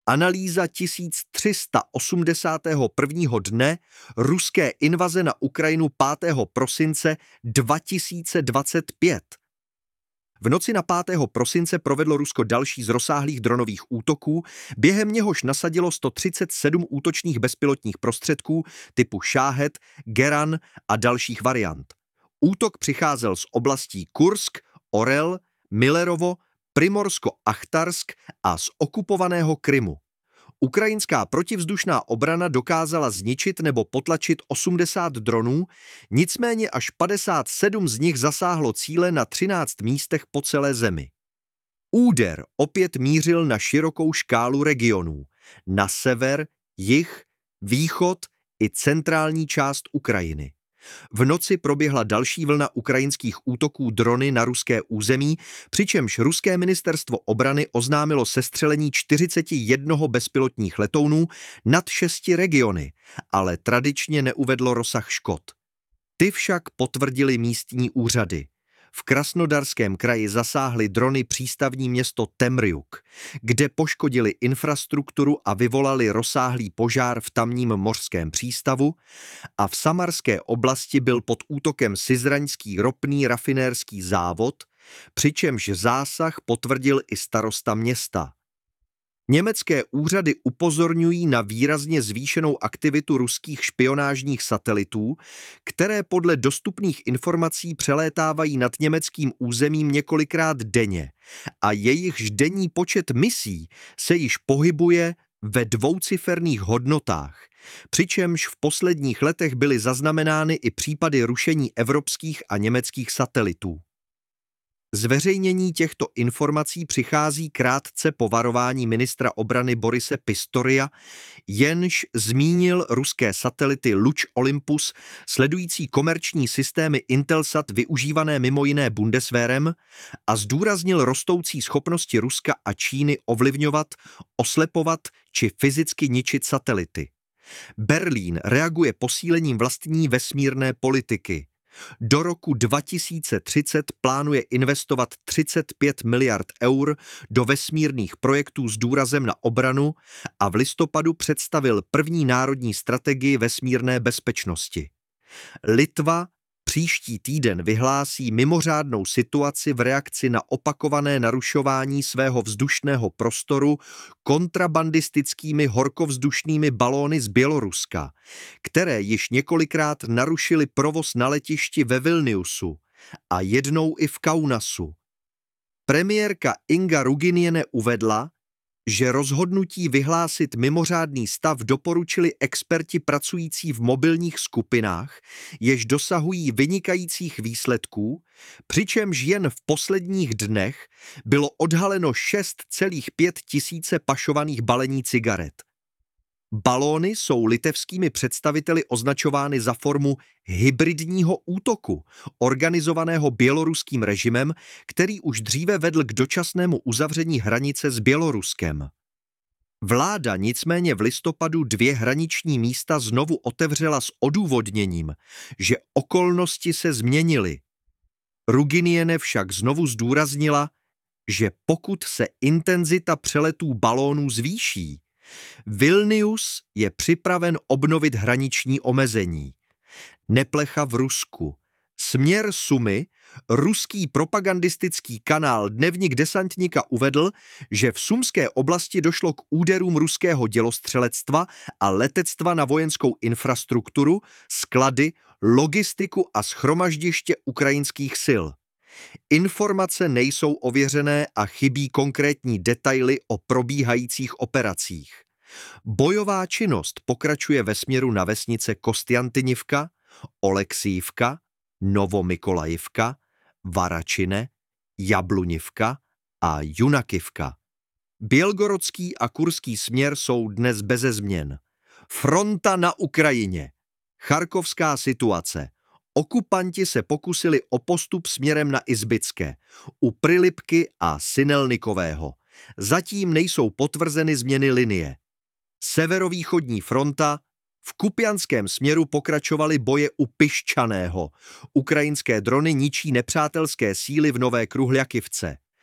Analýza 1381. dne ruské invaze na Ukrajinu 5. prosince 2025. V noci na 5. prosince provedlo Rusko další z rozsáhlých dronových útoků, během něhož nasadilo 137 útočných bezpilotních prostředků typu Šáhed, Geran a dalších variant. Útok přicházel z oblastí Kursk, Orel, Millerovo, Primorsko-Achtarsk a z okupovaného Krymu. Ukrajinská protivzdušná obrana dokázala zničit nebo potlačit 80 dronů, nicméně až 57 z nich zasáhlo cíle na 13 místech po celé zemi. Úder opět mířil na širokou škálu regionů, na sever, jih, východ i centrální část Ukrajiny. V noci proběhla další vlna ukrajinských útoků drony na ruské území, přičemž ruské ministerstvo obrany oznámilo sestřelení 41 bezpilotních letounů nad 6 regiony, ale tradičně neuvedlo rozsah škod. Ty však potvrdily místní úřady. V Krasnodarském kraji zasáhly drony přístavní město Temrjuk, kde poškodili infrastrukturu a vyvolali rozsáhlý požár v tamním mořském přístavu, a v Samarské oblasti byl pod útokem syzraňský ropný rafinérský závod, přičemž zásah potvrdil i starosta města. Německé úřady upozorňují na výrazně zvýšenou aktivitu ruských špionážních satelitů, které podle dostupných informací přelétávají nad německým územím několikrát denně a jejichž denní počet misí se již pohybuje ve dvouciferných hodnotách, přičemž v posledních letech byly zaznamenány i případy rušení evropských a německých satelitů. Zveřejnění těchto informací přichází krátce po varování ministra obrany Borise Pistoria, jenž zmínil ruské satelity Luč Olympus, sledující komerční systémy Intelsat využívané mimo jiné Bundeswehrem, a zdůraznil rostoucí schopnosti Ruska a Číny ovlivňovat, oslepovat či fyzicky ničit satelity. Berlín reaguje posílením vlastní vesmírné politiky. Do roku 2030 plánuje investovat 35 miliard eur do vesmírných projektů s důrazem na obranu a v listopadu představil první národní strategii vesmírné bezpečnosti. Litva příští týden vyhlásí mimořádnou situaci v reakci na opakované narušování svého vzdušného prostoru kontrabandistickými horkovzdušnými balóny z Běloruska, které již několikrát narušily provoz na letišti ve Vilniusu a jednou i v Kaunasu. Premiérka Inga Ruginiene uvedla, že rozhodnutí vyhlásit mimořádný stav doporučili experti pracující v mobilních skupinách, jež dosahují vynikajících výsledků, přičemž jen v posledních dnech bylo odhaleno 6,5 tisíce pašovaných balení cigaret. Balóny jsou litevskými představiteli označovány za formu hybridního útoku, organizovaného běloruským režimem, který už dříve vedl k dočasnému uzavření hranice s Běloruskem. Vláda nicméně v listopadu 2 hraniční místa znovu otevřela s odůvodněním, že okolnosti se změnily. Ruginiene však znovu zdůraznila, že pokud se intenzita přeletů balónů zvýší, Vilnius je připraven obnovit hraniční omezení. Neplecha v Rusku. Směr Sumy, ruský propagandistický kanál Dnevník desantníka, uvedl, že v sumské oblasti došlo k úderům ruského dělostřelectva a letectva na vojenskou infrastrukturu, sklady, logistiku a shromaždiště ukrajinských sil. Informace nejsou ověřené a chybí konkrétní detaily o probíhajících operacích. Bojová činnost pokračuje ve směru na vesnice Kostjantynivka, Oleksijivka, Novomykolajivka, Varačine, Jablunivka a Junakivka. Bělgorodský a kurský směr jsou dnes beze změn. Fronta na Ukrajině. Charkovská situace. Okupanti se pokusili o postup směrem na Izbické, u Prilipky a Sinelnikového. Zatím nejsou potvrzeny změny linie. Severovýchodní fronta. V kupjanském směru pokračovaly boje u Piščaného. Ukrajinské drony ničí nepřátelské síly v Nové Kruhljakivce.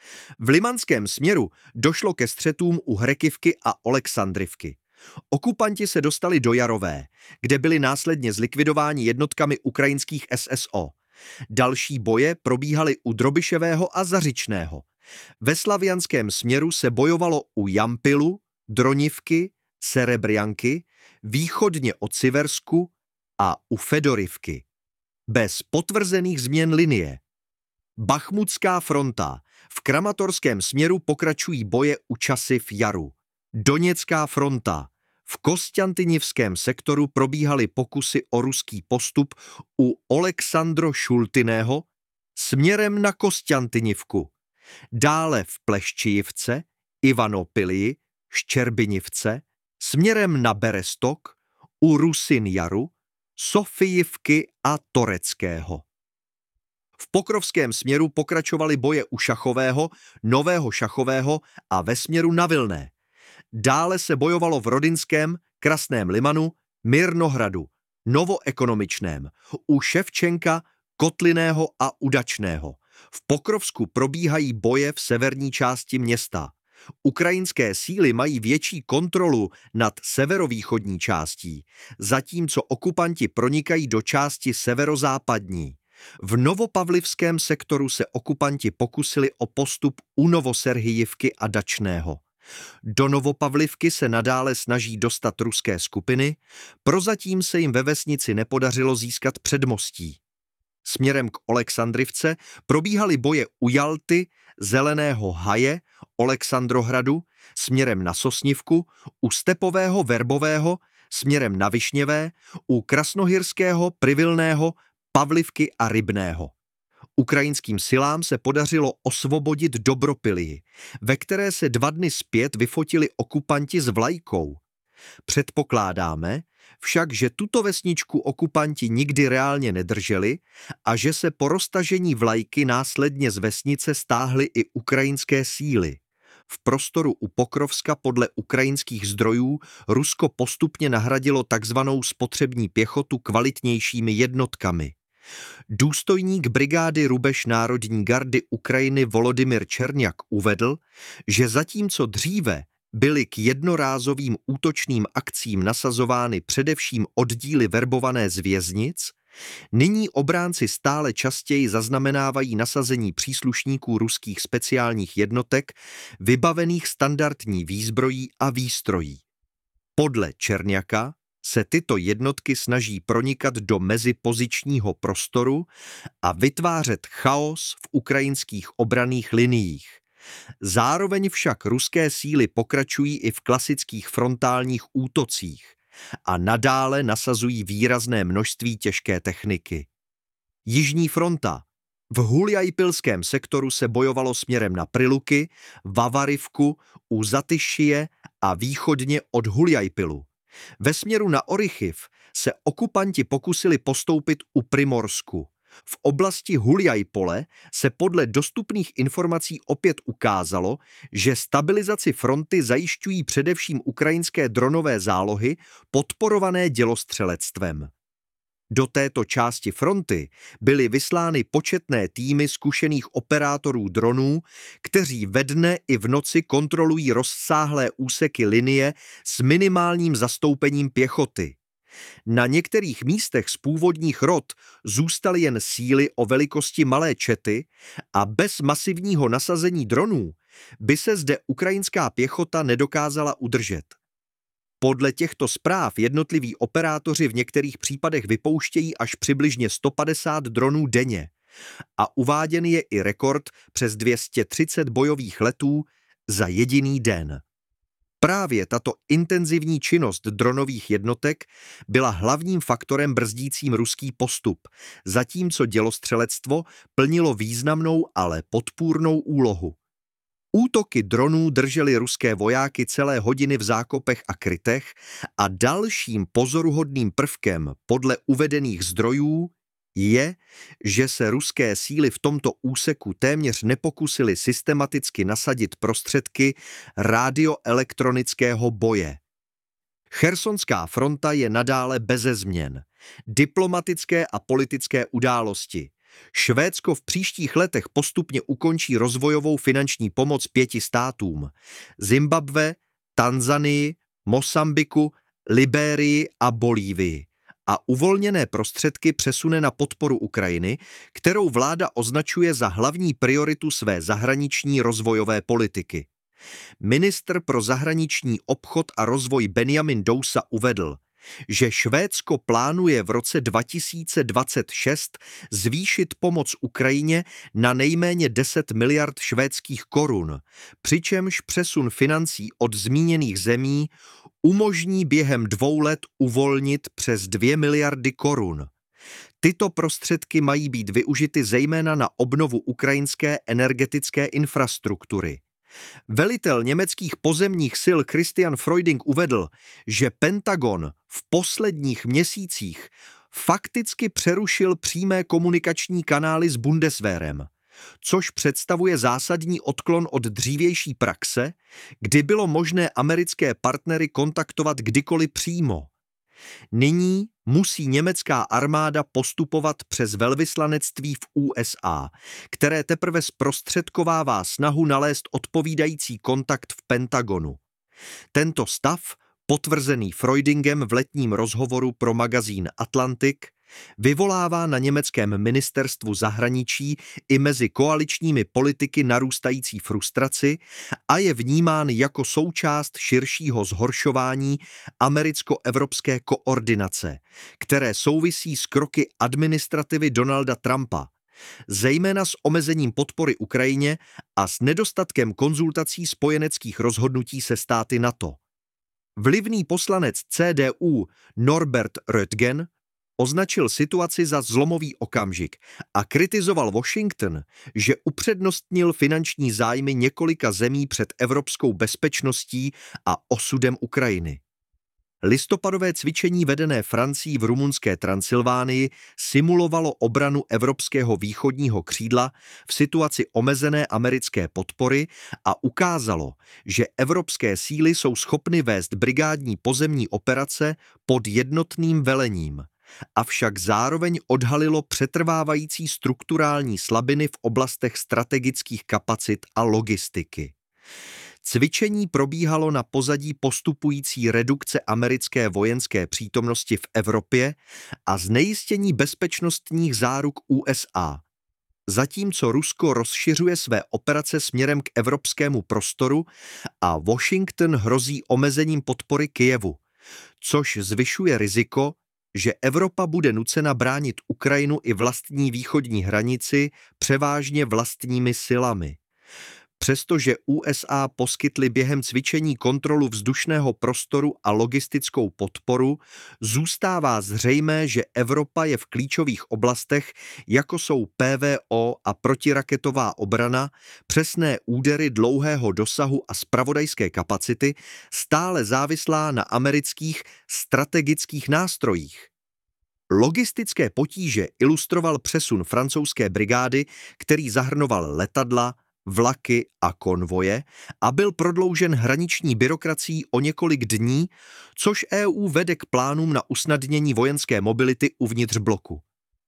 V limanském směru došlo ke střetům u Hrekivky a Oleksandrivky. Okupanti se dostali do Jarové, kde byli následně zlikvidováni jednotkami ukrajinských SSO. Další boje probíhaly u Drobiševého a Zařičného. Ve slavianském směru se bojovalo u Jampilu, Dronivky, Serebrjanky, východně od Siversku a u Fedorivky. Bez potvrzených změn linie. Bachmutská fronta. V Kramatorském směru pokračují boje u Časy v Jaru. Doněcká fronta. V Kostjantinivském sektoru probíhaly pokusy o ruský postup u Oleksandro-Šultiného směrem na Kostjantinivku. Dále v Pleščijivce, Ivanopilii, Ščerbinivce, směrem na Berestok, u Rusin Jaru, Sofijivky a Toreckého. V Pokrovském směru pokračovaly boje u Šachového, Nového Šachového a ve směru na Vilné. Dále se bojovalo v Rodinském, Krasném Limanu, Mirnohradu, Novoekonomičném, u Ševčenka, Kotliného a Udačného. V Pokrovsku probíhají boje v severní části města. Ukrajinské síly mají větší kontrolu nad severovýchodní částí, zatímco okupanti pronikají do části severozápadní. V Novopavlivském sektoru se okupanti pokusili o postup u Novoserhijivky a Dačného. Do Novopavlivky se nadále snaží dostat ruské skupiny, prozatím se jim ve vesnici nepodařilo získat předmostí. Směrem k Oleksandrivce probíhaly boje u Jalty, Zeleného Haje, Oleksandrohradu, směrem na Sosnivku, u Stepového Verbového, směrem na Višněvé, u Krasnohyrského, Privilného, Pavlivky a Rybného. Ukrajinským silám se podařilo osvobodit Dobropilii, ve které se 2 dny zpět vyfotili okupanti s vlajkou. Předpokládáme však, že tuto vesničku okupanti nikdy reálně nedrželi a že se po roztažení vlajky následně z vesnice stáhly i ukrajinské síly. V prostoru u Pokrovska podle ukrajinských zdrojů Rusko postupně nahradilo takzvanou spotřební pěchotu kvalitnějšími jednotkami. Důstojník brigády Rubeš Národní gardy Ukrajiny Volodymyr Čerňak uvedl, že zatímco dříve byly k jednorázovým útočným akcím nasazovány především oddíly verbované z věznic, nyní obránci stále častěji zaznamenávají nasazení příslušníků ruských speciálních jednotek vybavených standardní výzbrojí a výstrojí. Podle Čerňaka se tyto jednotky snaží pronikat do mezipozičního prostoru a vytvářet chaos v ukrajinských obranných liniích. Zároveň však ruské síly pokračují i v klasických frontálních útocích a nadále nasazují výrazné množství těžké techniky. Jižní fronta. V Huljajpilském sektoru se bojovalo směrem na Priluky, Vavarivku, u Zatyšie a východně od Huljajpilu. Ve směru na Orychiv se okupanti pokusili postoupit u Primorsku. V oblasti Huljajpole se podle dostupných informací opět ukázalo, že stabilizaci fronty zajišťují především ukrajinské dronové zálohy podporované dělostřelectvem. Do této části fronty byly vyslány početné týmy zkušených operátorů dronů, kteří ve dne i v noci kontrolují rozsáhlé úseky linie s minimálním zastoupením pěchoty. Na některých místech z původních rot zůstaly jen síly o velikosti malé čety a bez masivního nasazení dronů by se zde ukrajinská pěchota nedokázala udržet. Podle těchto zpráv jednotliví operátoři v některých případech vypouštějí až přibližně 150 dronů denně a uváděn je i rekord přes 230 bojových letů za jediný den. Právě tato intenzivní činnost dronových jednotek byla hlavním faktorem brzdícím ruský postup, zatímco dělostřelectvo plnilo významnou, ale podpůrnou úlohu. Útoky dronů držely ruské vojáky celé hodiny v zákopech a krytech a dalším pozoruhodným prvkem podle uvedených zdrojů je, že se ruské síly v tomto úseku téměř nepokusily systematicky nasadit prostředky radioelektronického boje. Chersonská fronta je nadále beze změn. Diplomatické a politické události, Švédsko v příštích letech postupně ukončí rozvojovou finanční pomoc 5 státům: Zimbabwe, Tanzanii, Mosambiku, Libérii a Bolívii a uvolněné prostředky přesune na podporu Ukrajiny, kterou vláda označuje za hlavní prioritu své zahraniční rozvojové politiky. Ministr pro zahraniční obchod a rozvoj Benjamin Dousa uvedl, že Švédsko plánuje v roce 2026 zvýšit pomoc Ukrajině na nejméně 10 miliard švédských korun, přičemž přesun financí od zmíněných zemí umožní během 2 let uvolnit přes 2 miliardy korun. Tyto prostředky mají být využity zejména na obnovu ukrajinské energetické infrastruktury. Velitel německých pozemních sil Christian Freuding uvedl, že Pentagon v posledních měsících fakticky přerušil přímé komunikační kanály s Bundeswehrem, což představuje zásadní odklon od dřívější praxe, kdy bylo možné americké partnery kontaktovat kdykoliv přímo. Nyní musí německá armáda postupovat přes velvyslanectví v USA, které teprve zprostředkovává snahu nalézt odpovídající kontakt v Pentagonu. Tento stav, potvrzený Freudingem v letním rozhovoru pro magazín Atlantic, vyvolává na německém ministerstvu zahraničí i mezi koaličními politiky narůstající frustraci a je vnímán jako součást širšího zhoršování americko-evropské koordinace, které souvisí s kroky administrativy Donalda Trumpa, zejména s omezením podpory Ukrajině a s nedostatkem konzultací spojeneckých rozhodnutí se státy NATO. Vlivný poslanec CDU Norbert Röttgen označil situaci za zlomový okamžik a kritizoval Washington, že upřednostnil finanční zájmy několika zemí před evropskou bezpečností a osudem Ukrajiny. Listopadové cvičení vedené Francií v rumunské Transylvánii simulovalo obranu evropského východního křídla v situaci omezené americké podpory a ukázalo, že evropské síly jsou schopny vést brigádní pozemní operace pod jednotným velením. Avšak zároveň odhalilo přetrvávající strukturální slabiny v oblastech strategických kapacit a logistiky. Cvičení probíhalo na pozadí postupující redukce americké vojenské přítomnosti v Evropě a znejistění bezpečnostních záruk USA. Zatímco Rusko rozšiřuje své operace směrem k evropskému prostoru a Washington hrozí omezením podpory Kyjevu, což zvyšuje riziko, že Evropa bude nucena bránit Ukrajinu i vlastní východní hranici převážně vlastními silami. Přestože USA poskytly během cvičení kontrolu vzdušného prostoru a logistickou podporu, zůstává zřejmé, že Evropa je v klíčových oblastech, jako jsou PVO a protiraketová obrana, přesné údery dlouhého dosahu a zpravodajské kapacity, stále závislá na amerických strategických nástrojích. Logistické potíže ilustroval přesun francouzské brigády, který zahrnoval letadla, vlaky a konvoje a byl prodloužen hraniční byrokracií o několik dní, což EU vede k plánům na usnadnění vojenské mobility uvnitř bloku.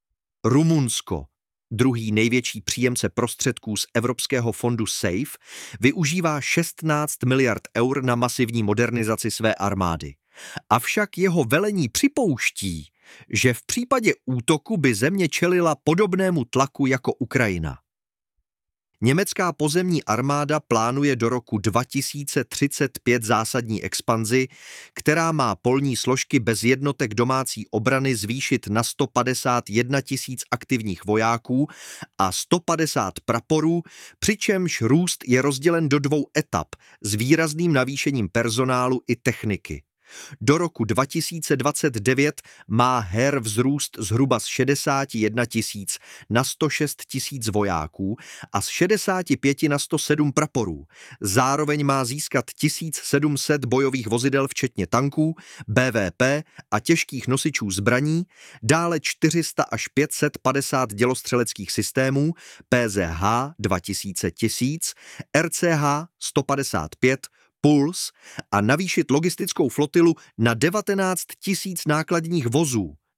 Rumunsko, druhý největší příjemce prostředků z Evropského fondu SAFE, využívá 16 miliard eur na masivní modernizaci své armády. Avšak jeho velení připouští, že v případě útoku by země čelila podobnému tlaku jako Ukrajina. Německá pozemní armáda plánuje do roku 2035 zásadní expanzi, která má polní složky bez jednotek domácí obrany zvýšit na 151 tisíc aktivních vojáků a 150 praporů, přičemž růst je rozdělen do 2 etap s výrazným navýšením personálu i techniky. Do roku 2029 má her vzrůst zhruba z 61 tisíc na 106 tisíc vojáků a z 65 na 107 praporů. Zároveň má získat 1700 bojových vozidel včetně tanků, BVP a těžkých nosičů zbraní, dále 400 až 550 dělostřeleckých systémů, PZH 2000 tisíc, RCH 155, Puls a navýšit logistickou flotilu na 19 tisíc nákladních vozů.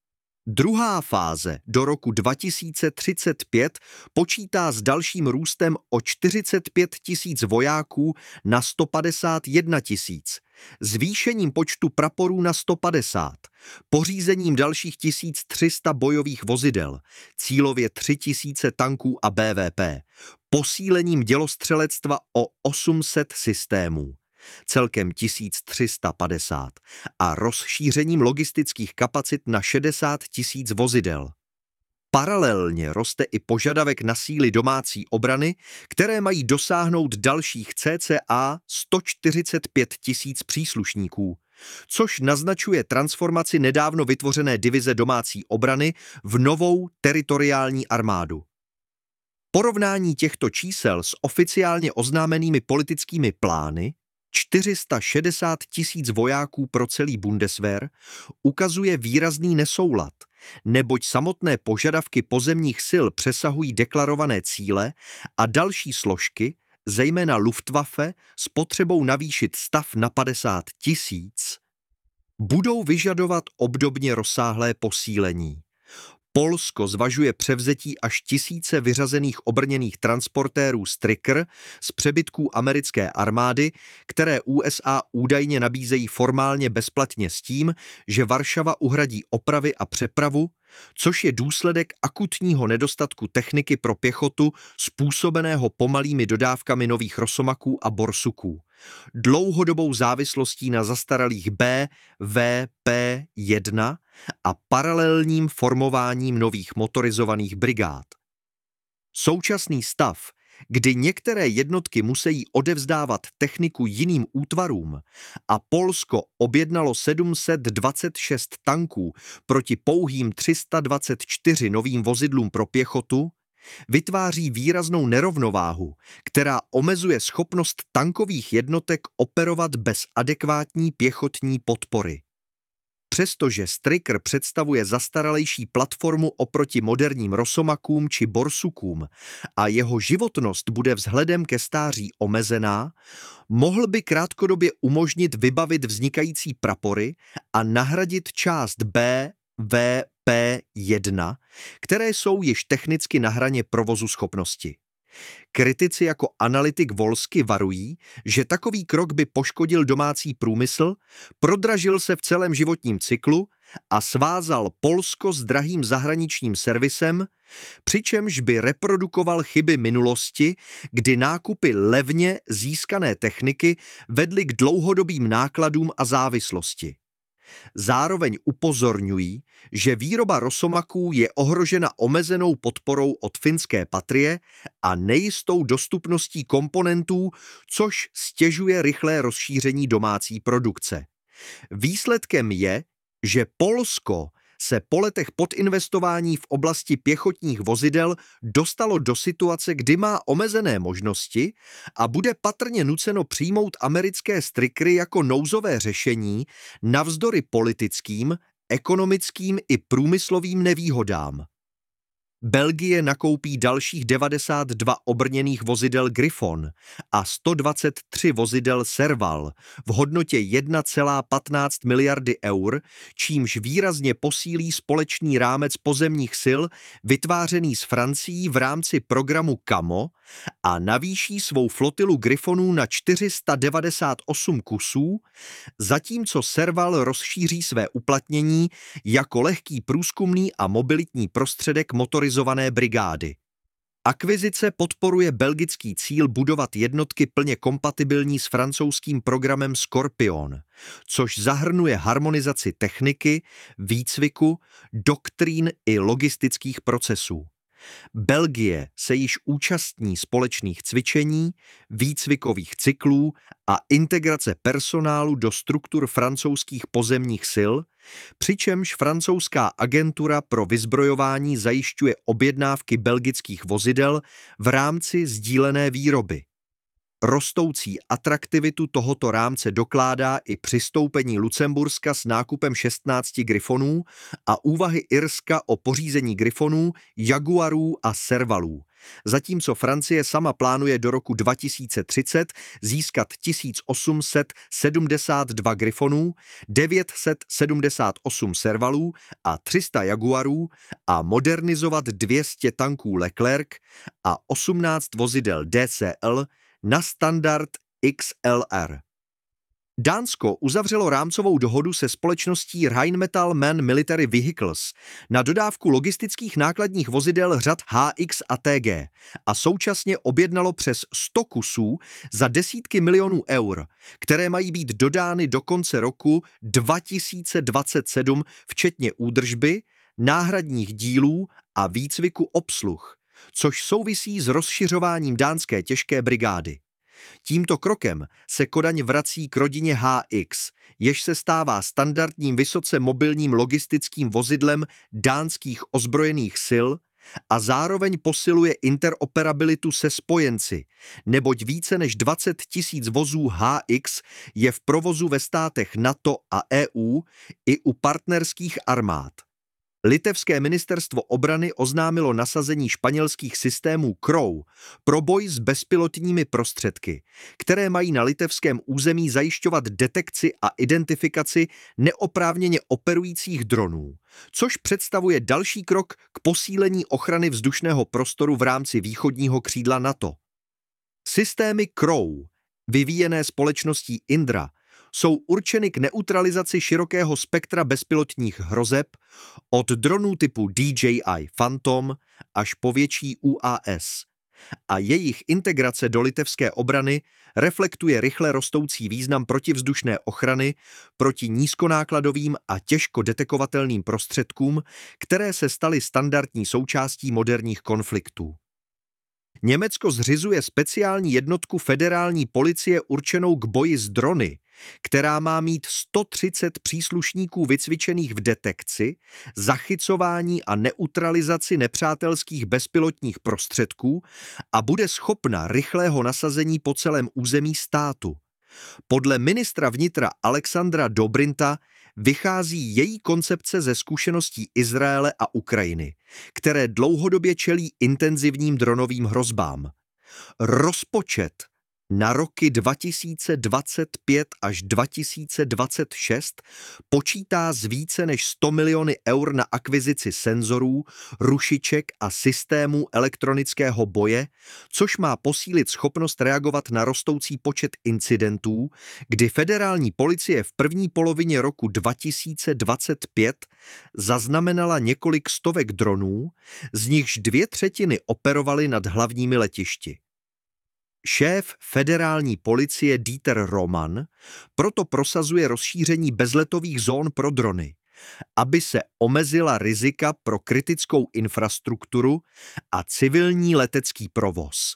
Druhá fáze do roku 2035 počítá s dalším růstem o 45 000 vojáků na 151 000, zvýšením počtu praporů na 150, pořízením dalších 1300 bojových vozidel, cílově 3000 tanků a BVP, posílením dělostřelectva o 800 systémů, celkem 1350, a rozšířením logistických kapacit na 60 000 vozidel. Paralelně roste i požadavek na síly domácí obrany, které mají dosáhnout dalších cca 145 000 příslušníků, což naznačuje transformaci nedávno vytvořené divize domácí obrany v novou teritoriální armádu. Porovnání těchto čísel s oficiálně oznámenými politickými plány 460 000 vojáků pro celý Bundeswehr ukazuje výrazný nesoulad, neboť samotné požadavky pozemních sil přesahují deklarované cíle a další složky, zejména Luftwaffe, s potřebou navýšit stav na 50 000, budou vyžadovat obdobně rozsáhlé posílení. Polsko zvažuje převzetí až 1000 vyřazených obrněných transportérů Stryker z přebytků americké armády, které USA údajně nabízejí formálně bezplatně s tím, že Varšava uhradí opravy a přepravu, což je důsledek akutního nedostatku techniky pro pěchotu způsobeného pomalými dodávkami nových Rosomaků a Borsuků, dlouhodobou závislostí na zastaralých BVP-1 a paralelním formováním nových motorizovaných brigád. Současný stav, kdy některé jednotky musí odevzdávat techniku jiným útvarům a Polsko objednalo 726 tanků proti pouhým 324 novým vozidlům pro pěchotu, vytváří výraznou nerovnováhu, která omezuje schopnost tankových jednotek operovat bez adekvátní pěchotní podpory. Přestože Stryker představuje zastaralejší platformu oproti moderním Rosomakům či Borsukům a jeho životnost bude vzhledem ke stáří omezená, mohl by krátkodobě umožnit vybavit vznikající prapory a nahradit část BVP-1, které jsou již technicky na hraně provozu schopnosti. Kritici jako analytik Volsky varují, že takový krok by poškodil domácí průmysl, prodražil se v celém životním cyklu a svázal Polsko s drahým zahraničním servisem, přičemž by reprodukoval chyby minulosti, kdy nákupy levně získané techniky vedly k dlouhodobým nákladům a závislosti. Zároveň upozorňují, že výroba Rosomaků je ohrožena omezenou podporou od finské Patrie a nejistou dostupností komponentů, což stěžuje rychlé rozšíření domácí produkce. Výsledkem je, že Polsko se po letech podinvestování v oblasti pěchotních vozidel dostalo do situace, kdy má omezené možnosti a bude patrně nuceno přijmout americké Strykery jako nouzové řešení navzdory politickým, ekonomickým i průmyslovým nevýhodám. Belgie nakoupí dalších 92 obrněných vozidel Griffon a 123 vozidel Serval v hodnotě 1,15 miliardy eur, čímž výrazně posílí společný rámec pozemních sil vytvářený s Francií v rámci programu CAMO a navýší svou flotilu Griffonů na 498 kusů, zatímco Serval rozšíří své uplatnění jako lehký průzkumný a mobilitní prostředek motorizované brigády. Akvizice podporuje belgický cíl budovat jednotky plně kompatibilní s francouzským programem Scorpion, což zahrnuje harmonizaci techniky, výcviku, doktrín i logistických procesů. Belgie se již účastní společných cvičení, výcvikových cyklů a integrace personálu do struktur francouzských pozemních sil, přičemž francouzská agentura pro vyzbrojování zajišťuje objednávky belgických vozidel v rámci sdílené výroby. Rostoucí atraktivitu tohoto rámce dokládá i přistoupení Lucemburska s nákupem 16 Griffonů a úvahy Irska o pořízení Griffonů, Jaguarů a Servalů, zatímco Francie sama plánuje do roku 2030 získat 1872 Grifonů, 978 Servalů a 300 Jaguarů a modernizovat 200 tanků Leclerc a 18 vozidel DCL na standard XLR. Dánsko uzavřelo rámcovou dohodu se společností Rheinmetall Man Military Vehicles na dodávku logistických nákladních vozidel řad HX a TG a současně objednalo přes 100 kusů za desítky milionů eur, které mají být dodány do konce roku 2027, včetně údržby, náhradních dílů a výcviku obsluh, což souvisí s rozšiřováním dánské těžké brigády. Tímto krokem se Kodaň vrací k rodině HX, jež se stává standardním vysoce mobilním logistickým vozidlem dánských ozbrojených sil a zároveň posiluje interoperabilitu se spojenci, neboť více než 20 000 vozů HX je v provozu ve státech NATO a EU i u partnerských armád. Litevské ministerstvo obrany oznámilo nasazení španělských systémů CROW pro boj s bezpilotními prostředky, které mají na litevském území zajišťovat detekci a identifikaci neoprávněně operujících dronů, což představuje další krok k posílení ochrany vzdušného prostoru v rámci východního křídla NATO. Systémy CROW, vyvíjené společností Indra, jsou určeny k neutralizaci širokého spektra bezpilotních hrozeb od dronů typu DJI Phantom až po větší UAS. A jejich integrace do litevské obrany reflektuje rychle rostoucí význam protivzdušné ochrany proti nízkonákladovým a těžko detekovatelným prostředkům, které se staly standardní součástí moderních konfliktů. Německo zřizuje speciální jednotku federální policie určenou k boji s drony, která má mít 130 příslušníků vycvičených v detekci, zachycování a neutralizaci nepřátelských bezpilotních prostředků a bude schopna rychlého nasazení po celém území státu. Podle ministra vnitra Alexandra Dobrinta vychází její koncepce ze zkušeností Izraele a Ukrajiny, které dlouhodobě čelí intenzivním dronovým hrozbám. Rozpočet na roky 2025 až 2026 počítá s více než 100 miliony eur na akvizici senzorů, rušiček a systémů elektronického boje, což má posílit schopnost reagovat na rostoucí počet incidentů, kdy federální policie v první polovině roku 2025 zaznamenala několik stovek dronů, z nichž 2/3 operovaly nad hlavními letišti. Šéf federální policie Dieter Roman proto prosazuje rozšíření bezletových zón pro drony, aby se omezila rizika pro kritickou infrastrukturu a civilní letecký provoz.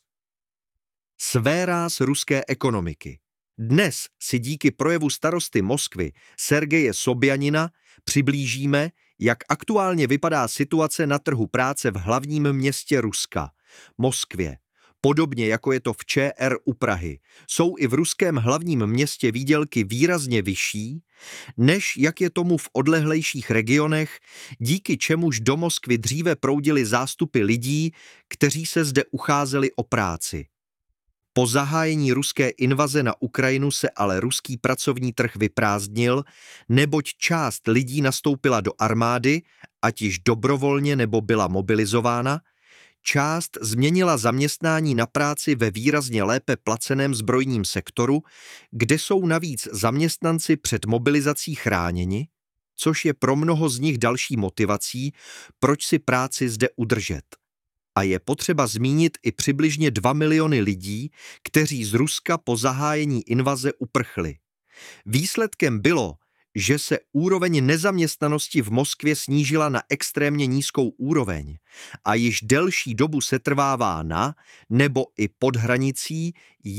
Sféra ruské ekonomiky. Dnes si díky projevu starosty Moskvy Sergeje Sobjanina přiblížíme, jak aktuálně vypadá situace na trhu práce v hlavním městě Ruska, Moskvě. Podobně jako je to v ČR u Prahy, jsou i v ruském hlavním městě výdělky výrazně vyšší, než jak je tomu v odlehlejších regionech, díky čemuž do Moskvy dříve proudily zástupy lidí, kteří se zde ucházeli o práci. Po zahájení ruské invaze na Ukrajinu se ale ruský pracovní trh vyprázdnil, neboť část lidí nastoupila do armády, ať již dobrovolně nebo byla mobilizována, část změnila zaměstnání na práci ve výrazně lépe placeném zbrojním sektoru, kde jsou navíc zaměstnanci před mobilizací chráněni, což je pro mnoho z nich další motivací, proč si práci zde udržet. A je potřeba zmínit i přibližně 2 miliony lidí, kteří z Ruska po zahájení invaze uprchli. Výsledkem bylo, že se úroveň nezaměstnanosti v Moskvě snížila na extrémně nízkou úroveň a již delší dobu setrvává na nebo i pod hranicí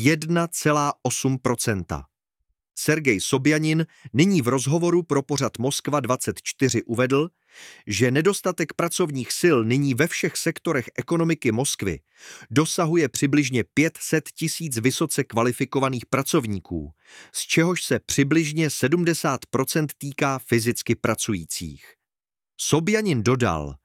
1,8%. Sergej Sobjanin nyní v rozhovoru pro pořad Moskva 24 uvedl, že nedostatek pracovních sil nyní ve všech sektorech ekonomiky Moskvy dosahuje přibližně 500 000 vysoce kvalifikovaných pracovníků, z čehož se přibližně 70% týká fyzicky pracujících. Sobjanin dodal,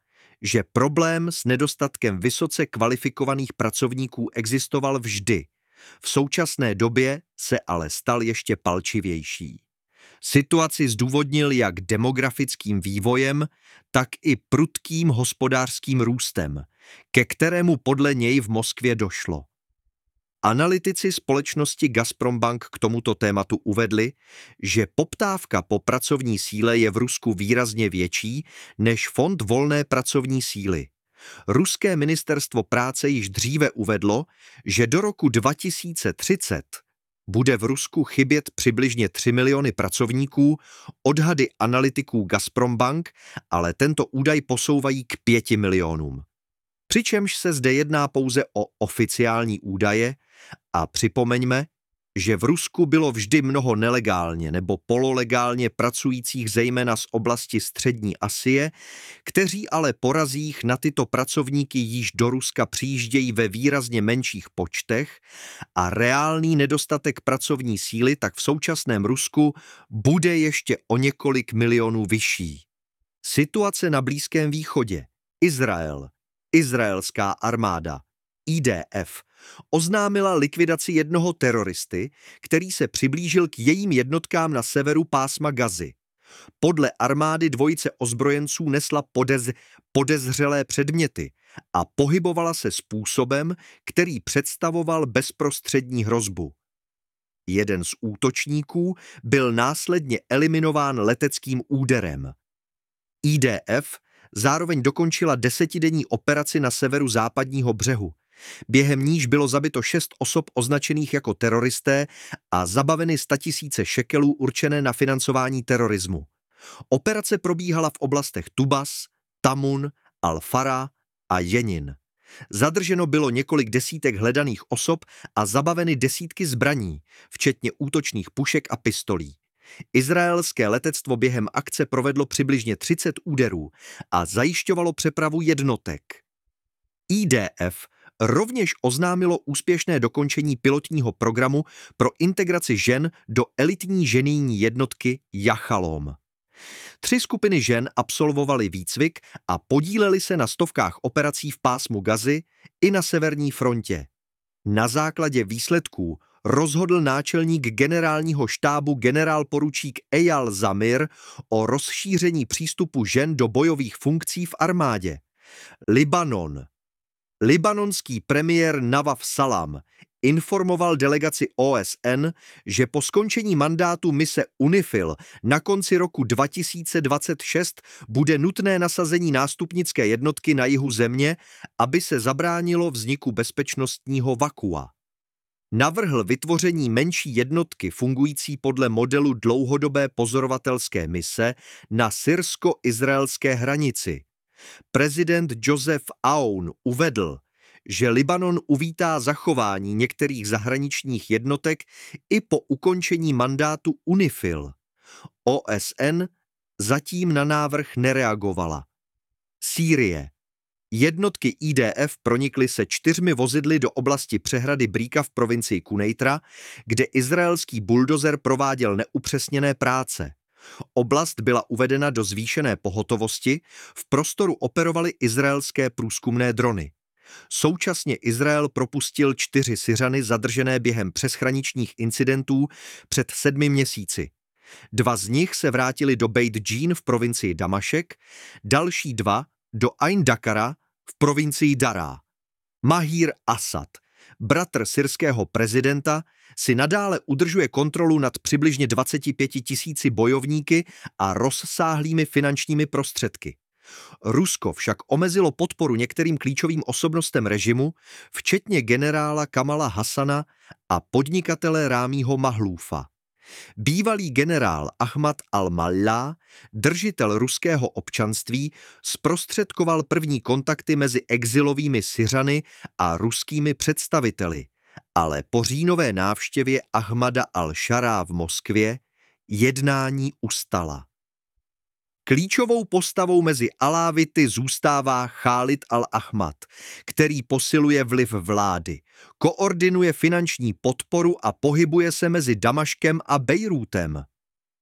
že problém s nedostatkem vysoce kvalifikovaných pracovníků existoval vždy. V současné době se ale stal ještě palčivější. Situaci zdůvodnil jak demografickým vývojem, tak i prudkým hospodářským růstem, ke kterému podle něj v Moskvě došlo. Analytici společnosti Gazprombank k tomuto tématu uvedli, že poptávka po pracovní síle je v Rusku výrazně větší než fond volné pracovní síly. Ruské ministerstvo práce již dříve uvedlo, že do roku 2030 bude v Rusku chybět přibližně 3 miliony pracovníků, odhady analytiků Gazprombank, ale tento údaj posouvají k 5 milionům. Přičemž se zde jedná pouze o oficiální údaje a připomeňme, že v Rusku bylo vždy mnoho nelegálně nebo pololegálně pracujících zejména z oblasti střední Asie, kteří ale po razích na tyto pracovníky již do Ruska přijíždějí ve výrazně menších počtech a reálný nedostatek pracovní síly tak v současném Rusku bude ještě o několik milionů vyšší. Situace na Blízkém východě, Izrael, izraelská armáda, IDF, oznámila likvidaci jednoho teroristy, který se přiblížil k jejím jednotkám na severu pásma Gazy. Podle armády dvojice ozbrojenců nesla podezřelé předměty a pohybovala se způsobem, který představoval bezprostřední hrozbu. Jeden z útočníků byl následně eliminován leteckým úderem. IDF zároveň dokončila 10denní operaci na severu západního břehu. Během níž bylo zabito 6 osob označených jako teroristé a zabaveny 100 000 šekelů určené na financování terorismu. Operace probíhala v oblastech Tubas, Tamun, Al-Fara a Jenin. Zadrženo bylo několik desítek hledaných osob a zabaveny desítky zbraní, včetně útočných pušek a pistolí. Izraelské letectvo během akce provedlo přibližně 30 úderů a zajišťovalo přepravu jednotek. IDF rovněž oznámilo úspěšné dokončení pilotního programu pro integraci žen do elitní ženijní jednotky Jachalom. 3 skupiny žen absolvovaly výcvik a podílely se na stovkách operací v pásmu Gazy i na severní frontě. Na základě výsledků rozhodl náčelník generálního štábu generálporučík Eyal Zamir o rozšíření přístupu žen do bojových funkcí v armádě. Libanon. Libanonský premiér Nawaf Salam informoval delegaci OSN, že po skončení mandátu mise UNIFIL na konci roku 2026 bude nutné nasazení nástupnické jednotky na jihu země, aby se zabránilo vzniku bezpečnostního vakua. Navrhl vytvoření menší jednotky fungující podle modelu dlouhodobé pozorovatelské mise na syrsko-izraelské hranici. Prezident Joseph Aoun uvedl, že Libanon uvítá zachování některých zahraničních jednotek i po ukončení mandátu UNIFIL. OSN zatím na návrh nereagovala. Sýrie. Jednotky IDF pronikly se 4 vozidly do oblasti přehrady Bríka v provincii Kunejtra, kde izraelský buldozer prováděl neupřesněné práce. Oblast byla uvedena do zvýšené pohotovosti, v prostoru operovaly izraelské průzkumné drony. Současně Izrael propustil 4 Syřany zadržené během přeshraničních incidentů před 7 měsíci. 2 z nich se vrátili do Beit Džín v provincii Damašek, další 2 do Ain Dakara v provincii Dará. Mahir Asad, bratr syrského prezidenta, si nadále udržuje kontrolu nad přibližně 25 000 bojovníky a rozsáhlými finančními prostředky. Rusko však omezilo podporu některým klíčovým osobnostem režimu, včetně generála Kamala Hasana a podnikatele Rámího Mahlúfa. Bývalý generál Ahmad al-Mallá, držitel ruského občanství, zprostředkoval první kontakty mezi exilovými Syřany a ruskými představiteli, ale po říjnové návštěvě Ahmada al-Šará v Moskvě jednání ustala. Klíčovou postavou mezi alávity zůstává Chálid al-Ahmad, který posiluje vliv vlády, koordinuje finanční podporu a pohybuje se mezi Damaškem a Bejrútem.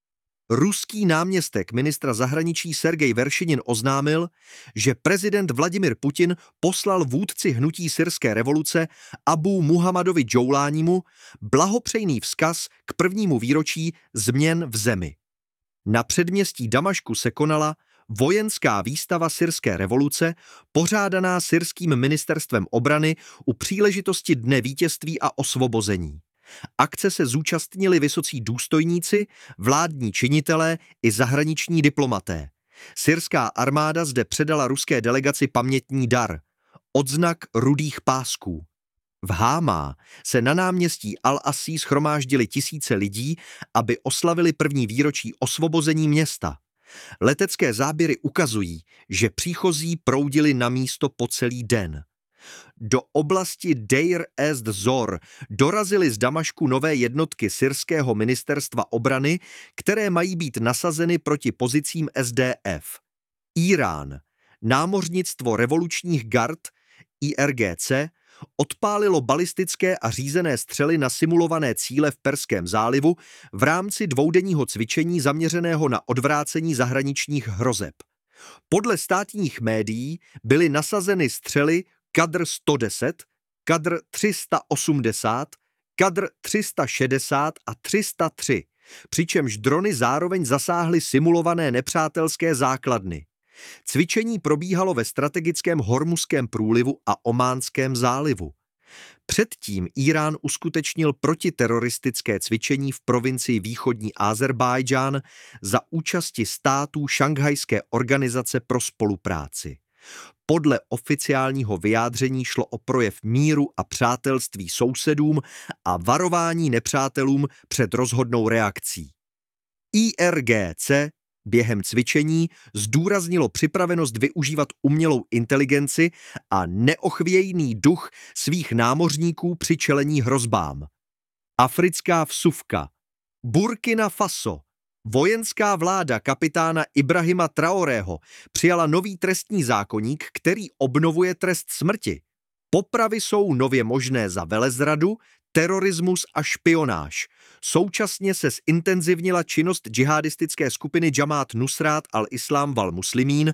ruský náměstek ministra zahraničí Sergej Veršinin oznámil, že prezident Vladimir Putin poslal vůdci hnutí syrské revoluce Abu Muhammadovi Džoulánimu blahopřejný vzkaz k prvnímu výročí změn v zemi. Na předměstí Damašku se konala vojenská výstava syrské revoluce, pořádaná syrským ministerstvem obrany u příležitosti Dne vítězství a osvobození. Akce se zúčastnili vysocí důstojníci, vládní činitelé i zahraniční diplomaté. Syrská armáda zde předala ruské delegaci pamětní dar, odznak rudých pásků. V Hámá se na náměstí Al-Así shromáždili tisíce lidí, aby oslavili první výročí osvobození města. Letecké záběry ukazují, že příchozí proudili na místo po celý den. Do oblasti Deir ez-Zor dorazily z Damašku nové jednotky syrského ministerstva obrany, které mají být nasazeny proti pozicím SDF. Írán, námořnictvo revolučních gard, IRGC, odpálilo balistické a řízené střely na simulované cíle v Perském zálivu v rámci dvoudenního cvičení zaměřeného na odvrácení zahraničních hrozeb. Podle státních médií byly nasazeny střely Kadr 110, Kadr 380, Kadr 360 a 303, přičemž drony zároveň zasáhly simulované nepřátelské základny. Cvičení probíhalo ve strategickém Hormuzském průlivu a Ománském zálivu. Předtím Írán uskutečnil protiteroristické cvičení v provincii východní Ázerbájdžán za účasti států Šanghajské organizace pro spolupráci. Podle oficiálního vyjádření šlo o projev míru a přátelství sousedům a varování nepřátelům před rozhodnou reakcí. IRGC během cvičení zdůraznilo připravenost využívat umělou inteligenci a neochvějný duch svých námořníků při čelení hrozbám. Africká vsuvka. Burkina Faso. Vojenská vláda kapitána Ibrahima Traorého přijala nový trestní zákoník, který obnovuje trest smrti. Popravy jsou nově možné za velezradu, terorismus a špionáž. Současně se zintenzivnila činnost džihadistické skupiny Džamát Nusrát al-Islám wal Muslimín,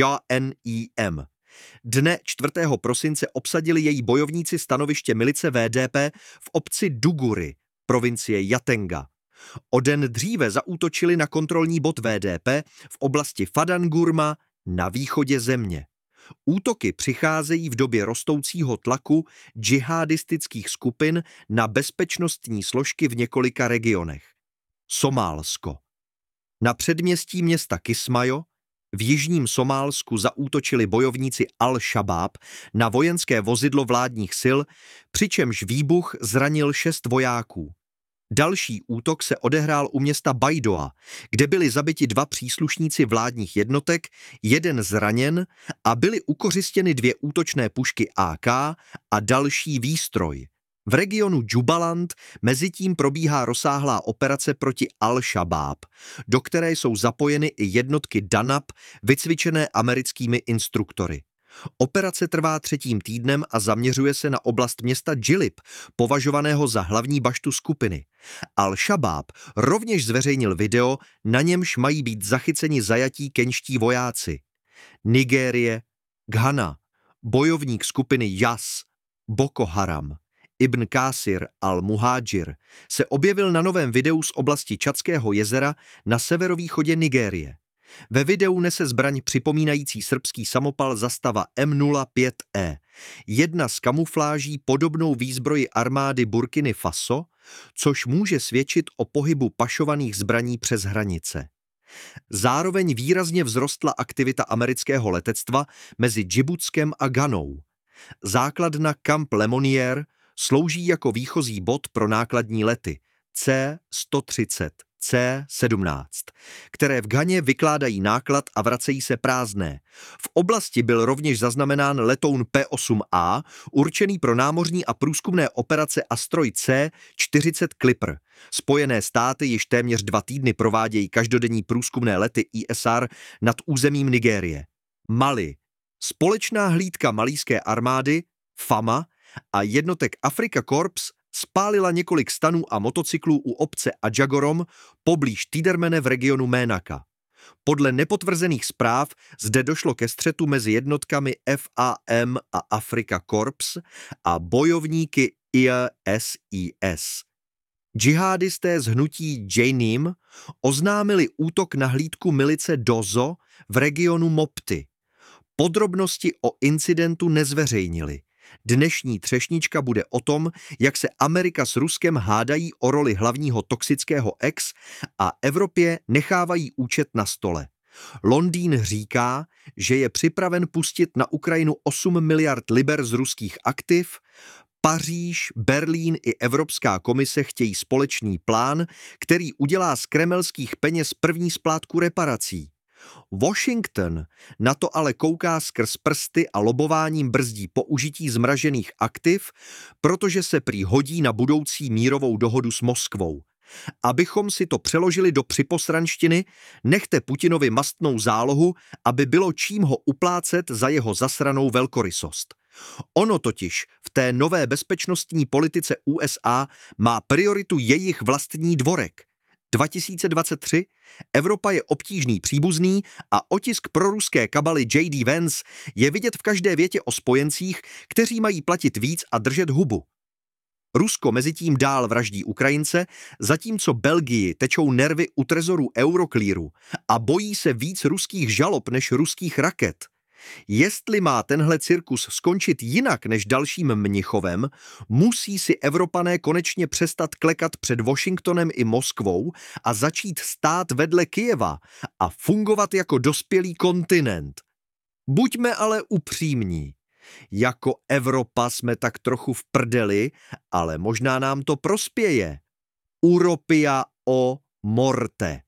JNIM. Dne 4. prosince obsadili její bojovníci stanoviště milice VDP v obci Duguri, provincie Jatenga. O den dříve zaútočili na kontrolní bod VDP v oblasti Fadangurma na východě země. Útoky přicházejí v době rostoucího tlaku džihadistických skupin na bezpečnostní složky v několika regionech. Somálsko. Na předměstí města Kismajo v jižním Somálsku zaútočili bojovníci Al-Šabáb na vojenské vozidlo vládních sil, přičemž výbuch zranil 6 vojáků. Další útok se odehrál u města Bajdoa, kde byli zabiti 2 příslušníci vládních jednotek, 1 zraněn a byly ukořistěny 2 útočné pušky AK a další výstroj. V regionu Jubaland mezitím probíhá rozsáhlá operace proti Al-Šabáb, do které jsou zapojeny i jednotky Danab, vycvičené americkými instruktory. Operace trvá 3. týdnem a zaměřuje se na oblast města Džilib, považovaného za hlavní baštu skupiny. Al-Šabáb rovněž zveřejnil video, na němž mají být zachyceni zajatí keňští vojáci. Nigérie, Ghana, bojovník skupiny Jas, Boko Haram, Ibn Kásir al-Muhadžir se objevil na novém videu z oblasti Čadského jezera na severovýchodě Nigérie. Ve videu nese zbraň připomínající srbský samopal zastava M05E, jedna z kamufláží podobnou výzbroji armády Burkiny Faso, což může svědčit o pohybu pašovaných zbraní přes hranice. Zároveň výrazně vzrostla aktivita amerického letectva mezi Džibutskem a Ghanou. Základna Camp Lemonnier slouží jako výchozí bod pro nákladní lety C-130, C-17, které v Ghaně vykládají náklad a vracejí se prázdné. V oblasti byl rovněž zaznamenán letoun P-8A, určený pro námořní a průzkumné operace a stroj C-40 Clipper. Spojené státy již téměř 2 týdny provádějí každodenní průzkumné lety ISR nad územím Nigérie. Mali. Společná hlídka malijské armády, FAMA, a jednotek Afrika Korps spálila několik stanů a motocyklů u obce Adjagorom poblíž Tidermene v regionu Ménaka. Podle nepotvrzených zpráv zde došlo ke střetu mezi jednotkami FAM a Afrika Korps a bojovníky ISIS. Džihádisté z hnutí Jainim oznámili útok na hlídku milice Dozo v regionu Mopti. Podrobnosti o incidentu nezveřejnili. Dnešní třešnička bude o tom, jak se Amerika s Ruskem hádají o roli hlavního toxického ex a Evropě nechávají účet na stole. Londýn říká, že je připraven pustit na Ukrajinu 8 miliard liber z ruských aktiv. Paříž, Berlín i Evropská komise chtějí společný plán, který udělá z kremelských peněz první splátku reparací. Washington na to ale kouká skrz prsty a lobováním brzdí použití zmražených aktiv, protože se prý hodí na budoucí mírovou dohodu s Moskvou. Abychom si to přeložili do připosranštiny, nechte Putinovi mastnou zálohu, aby bylo čím ho uplácet za jeho zasranou velkorysost. Ono totiž v té nové bezpečnostní politice USA má prioritu jejich vlastní dvorek. 2023 Evropa je obtížný příbuzný a otisk proruské kabaly J.D. Vance je vidět v každé větě o spojencích, kteří mají platit víc a držet hubu. Rusko mezitím dál vraždí Ukrajince, zatímco Belgii tečou nervy u trezorů Euroclearu a bojí se víc ruských žalob než ruských raket. Jestli má tenhle cirkus skončit jinak než dalším Mnichovem, musí si Evropané konečně přestat klekat před Washingtonem i Moskvou a začít stát vedle Kyjeva a fungovat jako dospělý kontinent. Buďme ale upřímní. Jako Evropa jsme tak trochu v prdeli, ale možná nám to prospěje. Europia o morte.